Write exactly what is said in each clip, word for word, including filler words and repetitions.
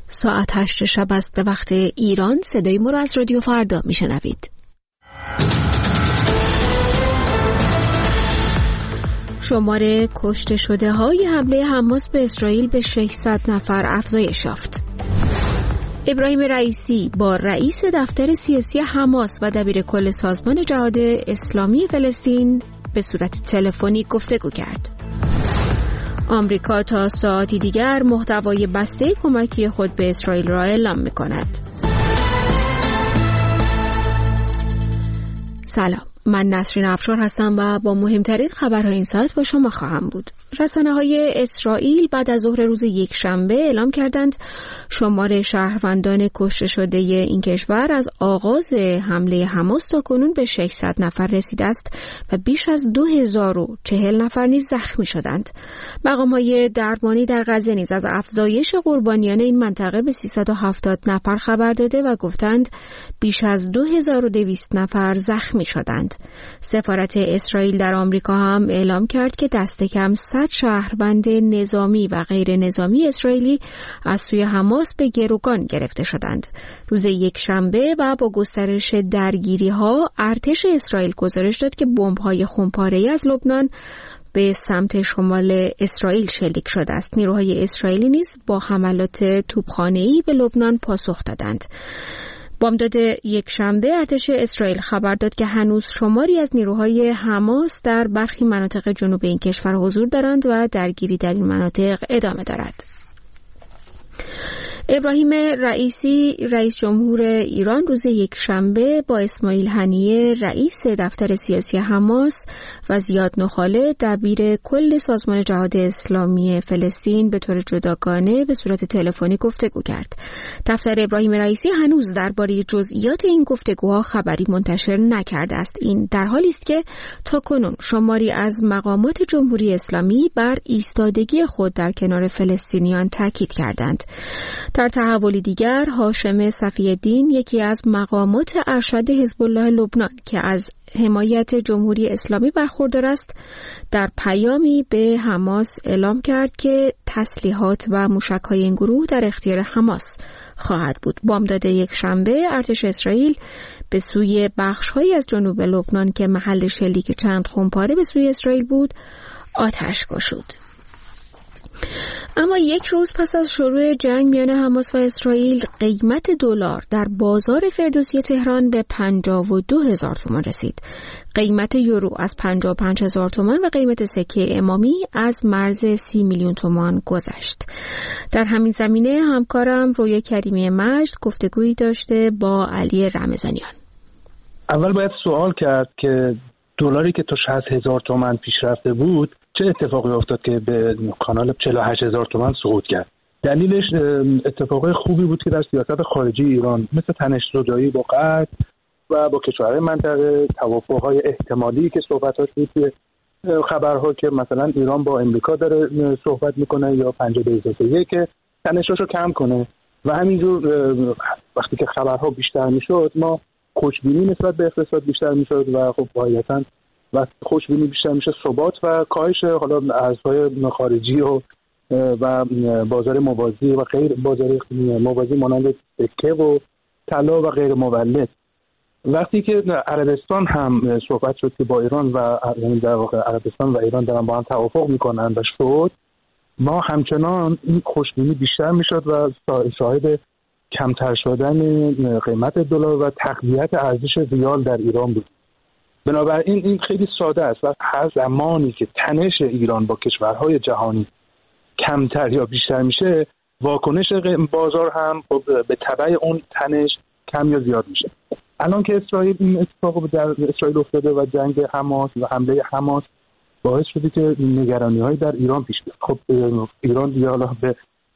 ساعت هشت شب است به وقت ایران. صدای ما را از رادیو فردا میشنوید. شمار کشته شده های حمله حماس به اسرائیل به ششصد نفر افزایش یافت. ابراهیم رئیسی با رئیس دفتر سیاسی حماس و دبیر کل سازمان جهاد اسلامی فلسطین به صورت تلفنی گفتگو کرد. آمریکا تا ساعتی دیگر محتوای بسته کمکی خود به اسرائیل را اعلام می‌کند. سلام، من نسرین افشار هستم و با مهمترین خبرهای این ساعت با شما خواهم بود. رسانه‌های اسرائیل بعد از ظهر روز یکشنبه اعلام کردند شمار شهروندان کشته شده این کشور از آغاز حمله حماس تا کنون به ششصد نفر رسیده است و بیش از دو هزار و چهل نفر نیز زخمی شدند. مقام‌های دربانی در غزه نیز از افزایش قربانیان این منطقه به سیصد و هفتاد نفر خبر داده و گفتند بیش از دو هزار و دویست نفر زخمی شدند. سفارت اسرائیل در آمریکا هم اعلام کرد که دست کم صد شهروند نظامی و غیر نظامی اسرائیلی از سوی حماس به گروگان گرفته شدند. روز یکشنبه و با گسترش درگیری‌ها ارتش اسرائیل گزارش داد که بمب‌های خونپاره‌ای از لبنان به سمت شمال اسرائیل شلیک شده است. نیروهای اسرائیلی نیز با حملات توپخانه‌ای به لبنان پاسخ دادند. بامداد یک شنبه ارتش اسرائیل خبر داد که هنوز شماری از نیروهای حماس در برخی مناطق جنوب این کشور حضور دارند و درگیری در این مناطق ادامه دارد. ابراهیم رئیسی رئیس جمهور ایران روز یکشنبه با اسماعیل هنیه رئیس دفتر سیاسی حماس و زیاد نخاله دبیر کل سازمان جهاد اسلامی فلسطین به طور جداگانه به صورت تلفنی گفتگو کرد. دفتر ابراهیم رئیسی هنوز درباره جزئیات این گفتگوها خبری منتشر نکرده است. این در حالی است که تاکنون شماری از مقامات جمهوری اسلامی بر ایستادگی خود در کنار فلسطینیان تاکید کردند. در تحولی دیگر، هاشم صفی‌الدین یکی از مقامات ارشد حزب الله لبنان که از حمایت جمهوری اسلامی برخوردار است، در پیامی به حماس اعلام کرد که تسلیحات و موشک‌های این گروه در اختیار حماس خواهد بود. بامداد یک شنبه ارتش اسرائیل به سوی بخش‌هایی از جنوب لبنان که محل شلیک چند خونپاره به سوی اسرائیل بود آتش گشود. اما یک روز پس از شروع جنگ میان حماس و اسرائیل، قیمت دلار در بازار فردوسی تهران به پنجاه و دو هزار تومان رسید. قیمت یورو از پنجاه و پنج هزار تومان و قیمت سکه امامی از مرز سی میلیون تومان گذشت. در همین زمینه همکارم رویا کریمی مجد گفتگویی داشته با علی رمضانیان. اول باید سوال کرد که دلاری که تا شصت هزار تومان پیش رفته بود چه اتفاقی افتاد که به کانال چهل و هشت هزار تومان صعود کرد؟ دلیلش اتفاقای خوبی بود که در سیاست خارجی ایران مثل تنش‌زدایی با غرب و با کشورهای منطقه، توافق‌های احتمالی که صحبتاش بود که خبرها که مثلا ایران با امریکا داره صحبت میکنه یا پنجاه به که تنشاشو کم کنه و همینجور وقتی که خبرها بیشتر میشد ما خوشبینی نسبت به اقتصاد بیشتر میشد و خب واقعا وقتی خوشبینی بیشتر میشه ثبات و کاهش حالا ارزهای خارجی و و بازار موازی و غیر بازار موازی مانند سکه و طلا و غیر مولد. وقتی که عربستان هم صحبت شد که با ایران و یعنی در واقع عربستان و ایران دارن با هم توافق میکنن و شد، ما همچنان این خوشبینی بیشتر میشد و شاهد کمتر شدن قیمت دلار و تقویت ارزش ریال در ایران بود. بنابراین این خیلی ساده است و هر زمانی که تنش ایران با کشورهای جهانی کمتر یا بیشتر میشه، واکنش بازار هم به تبع اون تنش کم یا زیاد میشه. الان که اسرائیل این اتفاق در اسرائیل افتاده و جنگ حماس و حمله حماس باعث شده که نگرانی‌های در ایران پیش بیاد. خب ایران دیگه حالا به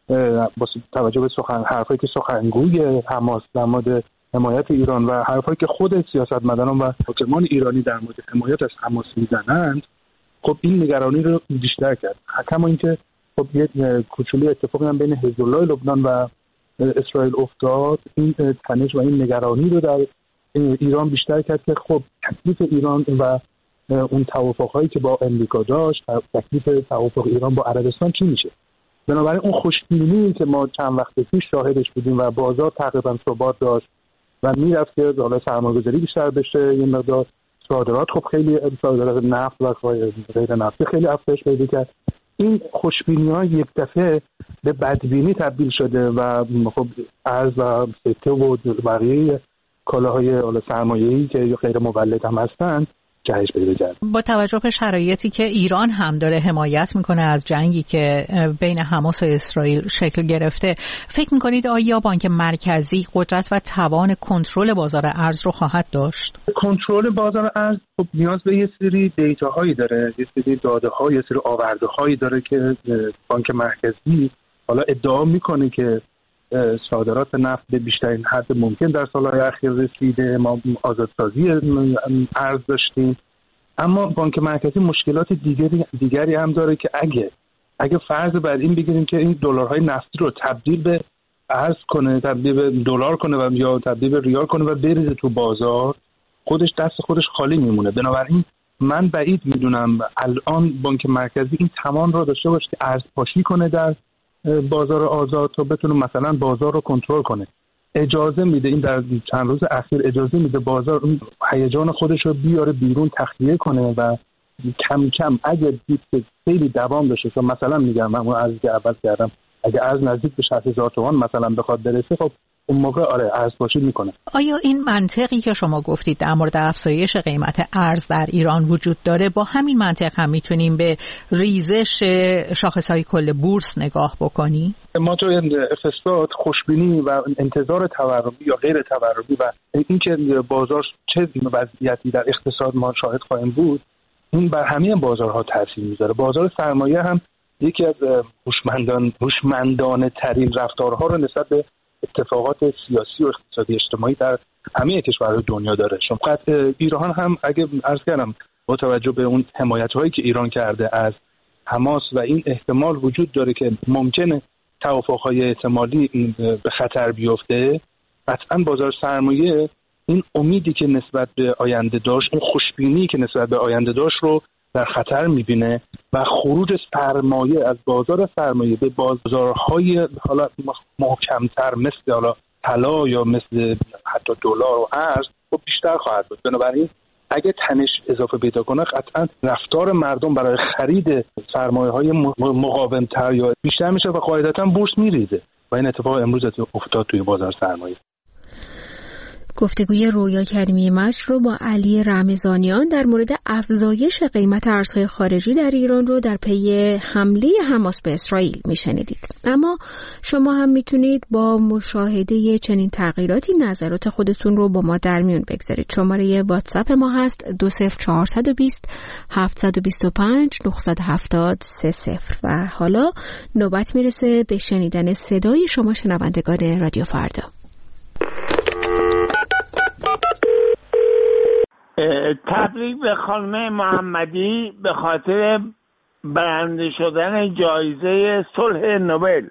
با توجه به سخن حرفایی که سخنگوی حماس در مورد حمایت ایران و حرفایی که خود سیاستمداران و حاکمان ایرانی در مورد حمایت از حماس میزنند، خب این نگرانی رو بیشتر کرد. کما اینکه خب یک کوچولی اتفاقی هم بین حزب الله لبنان و اسرائیل افتاد، این تنش و این نگرانی رو در ایران بیشتر کرد که خب تکلیف ایران و اون توافق‌هایی که با امریکا داشت، تکلیف توافق ایران با عربستان چی میشه؟ بنابراین اون خوشبینی که ما چند وقت پیش شاهدش بودیم و بازار تقریبا ثبات داشت و میرفت که حالا سرمایه‌گذاری بیشتر بشه، یه مقدار صادرات خب خیلی صادرات نفت و غیر نفتی خیلی افزایش پیدا کرد، این خوشبینی‌ها یک دفعه به بدبینی تبدیل شده و خب ارز و سکه و بقیه کالاهای حالا سرمایه‌ای که غیر مولد هم هستن جهش پیدا کرد. با توجه به شرایطی که ایران هم داره حمایت میکنه از جنگی که بین حماس و اسرائیل شکل گرفته، فکر میکنید آیا بانک مرکزی قدرت و توان کنترل بازار ارز رو خواهد داشت؟ کنترل بازار ارز خب نیاز به یه سری دیتاهایی داره، یه سری داده‌ها، یه سری آورده‌هایی داره که بانک مرکزی حالا ادعا میکنه که صادرات نفت به بیشترین حد ممکن در سالهای اخیر رسیده، ما آزادسازی ارز داشتیم، اما بانک مرکزی مشکلات دیگری دیگری هم داره که اگه اگه فرض بر این بگیریم که این دلارهای نفتی رو تبدیل به ارز کنه، تبدیل به دلار کنه و یا تبدیل به ریال کنه و بریزه تو بازار، خودش دست خودش خالی میمونه. بنابراین من بعید میدونم الان بانک مرکزی این توان رو داشته باشه که ارز پاشی کنه در بازار آزاد تا بتونه مثلا بازار رو کنترل کنه. اجازه میده، این در چند روز اخیر اجازه میده بازار اون هیجان خودش رو بیاره بیرون، تخلیه کنه و کم کم اگه دید که خیلی دوام داشته، تا مثلا میگم من اون ارزی که اول کردم اگه ارز نزدیک به شصت هزار تومان مثلا بخواد برسه، خب اون موقع آره ارز پاشی میکنه. آیا این منطقی که شما گفتید در مورد افزایش قیمت ارز در ایران وجود داره، با همین منطق هم میتونیم به ریزش شاخصهای کل بورس نگاه بکنیم؟ ما تو اقتصاد خوشبینی و انتظار تورمی یا غیر تورمی و اینکه بازار چه وضعیتی در اقتصاد ما شاهد خواهیم بود، این بر همه بازارها تاثیر میذاره. بازار سرمایه هم یکی از هوشمندان هوشمندانه ترین رفتارها رو نسبت به اتفاقات سیاسی و اقتصادی اجتماعی در همه کشورهای دنیا داره. شما ایران هم اگه عرض کردم با توجه به اون حمایت‌هایی که ایران کرده از حماس و این احتمال وجود داره که ممکنه توافق‌های احتمالی به خطر بیفته، قطعاً بازار سرمایه این امیدی که نسبت به آینده داشت، اون خوشبینی که نسبت به آینده داشت رو در خطر می‌بینه و خروج سرمایه از بازار سرمایه به بازارهای حالا محکم‌تر مثل حالا طلا یا مثل حتی دلار و ارز خب بیشتر خواهد بود. بنابراین اگه تنش اضافه پیدا کنه، قطعا رفتار مردم برای خرید سرمایه‌های مقاوم‌تر یا بیشتر میشه و قاعدتاً بورس میریزه و این اتفاق امروز افتاد توی بازار سرمایه. گفتگوی رویا کریمی مشر رو با علی رمضانیان در مورد افزایش قیمت ارزهای خارجی در ایران رو در پی حمله حماس به اسرائیل میشنیدید. اما شما هم میتونید با مشاهده چنین تغییراتی نظرات خودتون رو با ما در میون بگذارید. شماره واتساپ ما هست دو صفر چهار دو صفر هفت دو پنج نه هفت سه صفر و حالا نوبت میرسه به شنیدن صدای شما شنوندگان رادیو فردا. تبریک به خانم محمدی به خاطر برنده شدن جایزه صلح نوبل.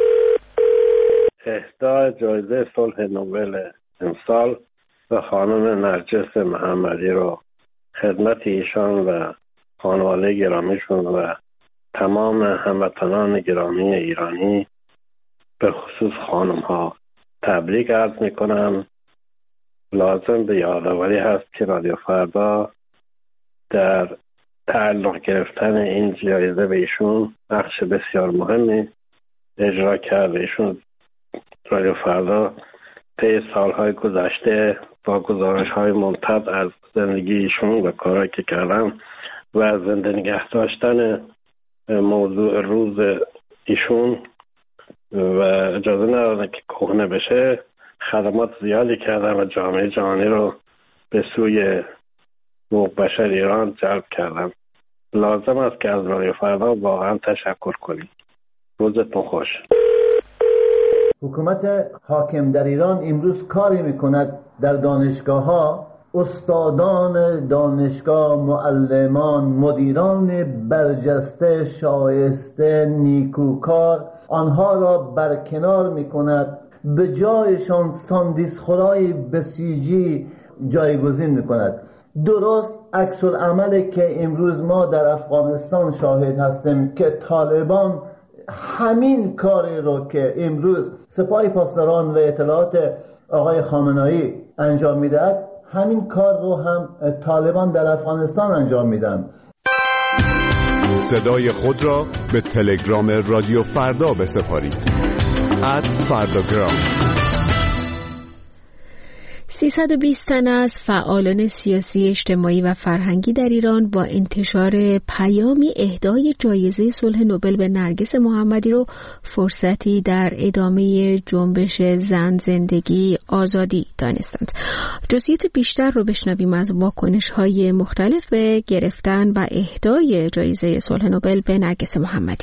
اهدای جایزه صلح نوبل امسال به خانم نرجس محمدی رو خدمت ایشان و خانواده گرامیشون و تمام هموطنان گرامی ایرانی به خصوص خانم ها تبریک عرض میکنم. لازم به یادآوری هست که رادیو فردا در تعلق گرفتن این جایزه به ایشون نقش بسیار مهمی اجرا کرده. ایشون رادیو فردا طی سالهای گذشته با گزارش‌های ممتد از زندگی ایشون و کارهایی که کردن و زنده نگه داشتن موضوع روز ایشون و اجازه ندادن که کهنه بشه خدمات زیادی کردن و جامعه جهانی رو به سوی حقوق بشر ایران جلب کردن. لازم است که از رادیو فردا واقعا تشکر کنیم. روزتون خوش. حکومت حاکم در ایران امروز کاری میکند در دانشگاه ها استادان دانشگاه، معلمان، مدیران برجسته، شایسته، نیکوکار آنها را برکنار میکند، به جایشان ساندیس خورای بسیجی جایگزین میکند. درست عکس العملی که امروز ما در افغانستان شاهد هستیم که طالبان همین کاری رو که امروز سپاه پاسداران و اطلاعات آقای خامنه‌ای انجام میدهد، همین کار رو هم طالبان در افغانستان انجام میدن. صدای خود را به تلگرام رادیو فردا بسپارید. ات فرداگرام. سیصد و بیست تن از فعالان سیاسی، اجتماعی و فرهنگی در ایران با انتشار پیامی اهدای جایزه صلح نوبل به نرگس محمدی رو فرصتی در ادامه جنبش زن، زندگی، آزادی دانستند. جزئیات بیشتر رو بشنویم از واکنش‌های مختلف به گرفتن و اهدای جایزه صلح نوبل به نرگس محمدی.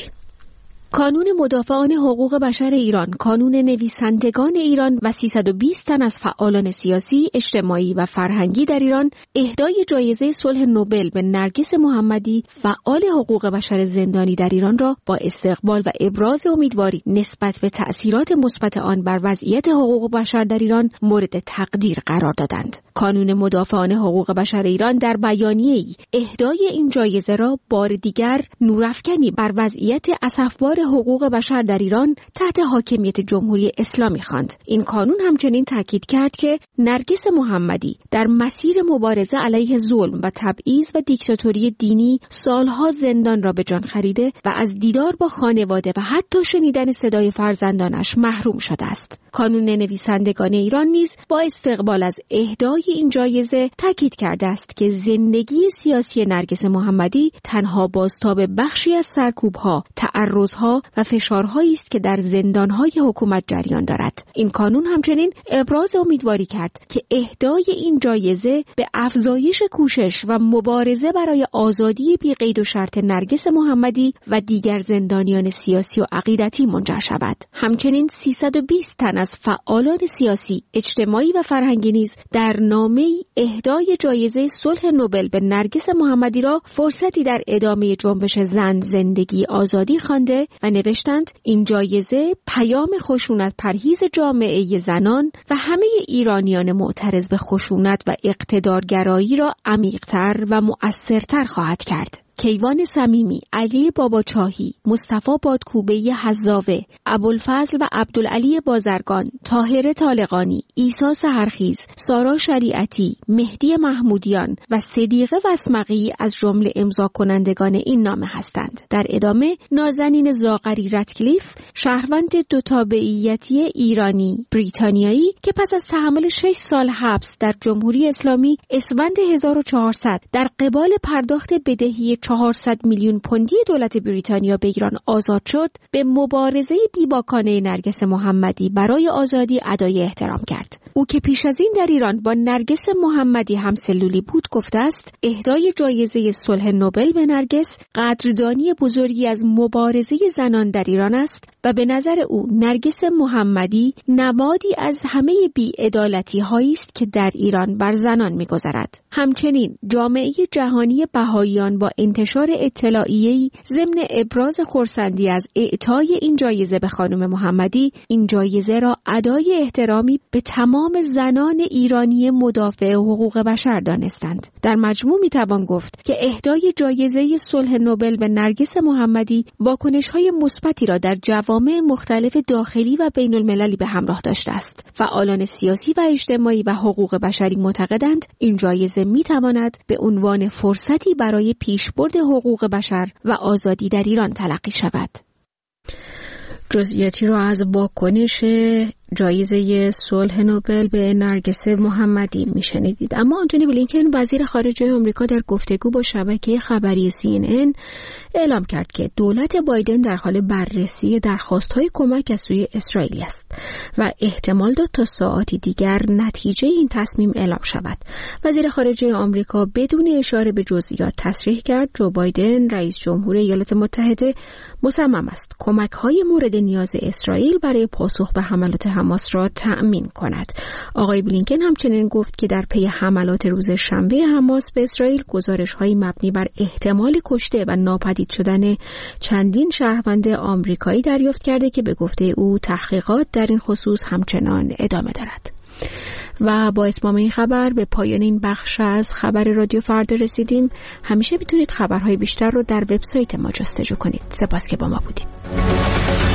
کانون مدافعان حقوق بشر ایران، کانون نویسندگان ایران و سیصد و بیست تن از فعالان سیاسی، اجتماعی و فرهنگی در ایران اهدای جایزه صلح نوبل به نرگس محمدی، فعال حقوق بشر زندانی در ایران را با استقبال و ابراز امیدواری نسبت به تأثیرات مثبت آن بر وضعیت حقوق بشر در ایران مورد تقدیر قرار دادند. کانون مدافعان حقوق بشر ایران در بیانیه‌ای اهدای این جایزه را بار دیگر نورافکنی بر وضعیت اسفبار حقوق بشر در ایران تحت حاکمیت جمهوری اسلامی خواند. این کانون همچنین تاکید کرد که نرگس محمدی در مسیر مبارزه علیه ظلم و تبعیض و دیکتاتوری دینی سالها زندان را به جان خریده و از دیدار با خانواده و حتی شنیدن صدای فرزندانش محروم شده است. کانون نویسندگان ایران نیز با استقبال از اهدای این جایزه تاکید کرده است که زندگی سیاسی نرگس محمدی تنها بازتاب بخشی از سرکوب‌ها، تعرض‌ها و فشارهایی است که در زندان‌های حکومت جریان دارد. این کانون همچنین ابراز امیدواری کرد که اهدای این جایزه به افزایش کوشش و مبارزه برای آزادی بی قید و شرط نرگس محمدی و دیگر زندانیان سیاسی و عقیدتی منجر شود. همچنین سیصد و بیست تن از فعالان سیاسی، اجتماعی و فرهنگی نیز در نامه اهدای جایزه صلح نوبل به نرگس محمدی را فرصتی در ادامه جنبش زن، زندگی، آزادی خوانده و نوشتند این جایزه پیام خشونت پرهیز جامعه زنان و همه ایرانیان معترض به خشونت و اقتدارگرایی را عمیق‌تر و مؤثرتر خواهد کرد. کیوان صمیمی، علی باباچاهی، مصطفی بادکوبه حزاوه، ابوالفضل و عبدالعلی بازرگان، طاهره طالقانی، عیسی سحرخیز، سارا شریعتی، مهدی محمودیان و صدیقه وسمقی از جمله امضا کنندگان این نامه هستند. در ادامه نازنین زاغری رتکلیف، شهروند دو تابعیتی ایرانی بریتانیایی که پس از تحمل شش سال حبس در جمهوری اسلامی اسفند هزار و چهارصد در قبال پرداخت بدهی چهارصد میلیون پوندی دولت بریتانیا به ایران آزاد شد، به مبارزه بیباکانه نرگس محمدی برای آزادی ادای احترام کرد. او که پیش از این در ایران با نرگس محمدی همسلولی بود گفته است اهدای جایزه صلح نوبل به نرگس قدردانی بزرگی از مبارزه زنان در ایران است و به نظر او نرگس محمدی نمادی از همه بی‌عدالتی هایی است که در ایران بر زنان می‌گذرد. همچنین جامعه جهانی بهائیان با انتشار اطلاعیه‌ای ضمن ابراز خرسندی از اعطای این جایزه به خانم محمدی، این جایزه را ادای احترامی به تمام زنان ایرانی مدافع حقوق بشر دانستند. در مجموع میتوان گفت که اهدای جایزه صلح نوبل به نرگس محمدی واکنش‌های مثبتی را در جوامع مختلف داخلی و بین المللی به همراه داشته است. فعالان سیاسی و اجتماعی و حقوق بشری معتقدند این جایزه میتواند به عنوان فرصتی برای پیشبرد حقوق بشر و آزادی در ایران تلقی شود. جزئیاتی را از واکنش جایزه صلح نوبل به نرگس محمدی میشنیدید. اما آنتونی بلینکن وزیر خارجه آمریکا در گفتگو با شبکه خبری سی ان ان اعلام کرد که دولت بایدن در حال بررسی درخواست‌های کمک از سوی اسرائیل است و احتمال داد تا ساعاتی دیگر نتیجه این تصمیم اعلام شود. وزیر خارجه آمریکا بدون اشاره به جزئیات تصریح کرد جو بایدن رئیس جمهور ایالات متحده مصمم است کمک‌های مورد نیاز اسرائیل برای پاسخ به حملات حماس را تأمین کند. آقای بلینکن همچنین گفت که در پی حملات روز شنبه حماس به اسرائیل گزارش‌های مبنی بر احتمال کشته و ناپدید شدن چندین شهروند آمریکایی دریافت کرده که به گفته او تحقیقات در این خصوص همچنان ادامه دارد. و با اتمام این خبر به پایان این بخش از خبر رادیو فردا رسیدیم. همیشه میتونید خبرهای بیشتر رو در وبسایت ما جستجو کنید. سپاس که با ما بودید.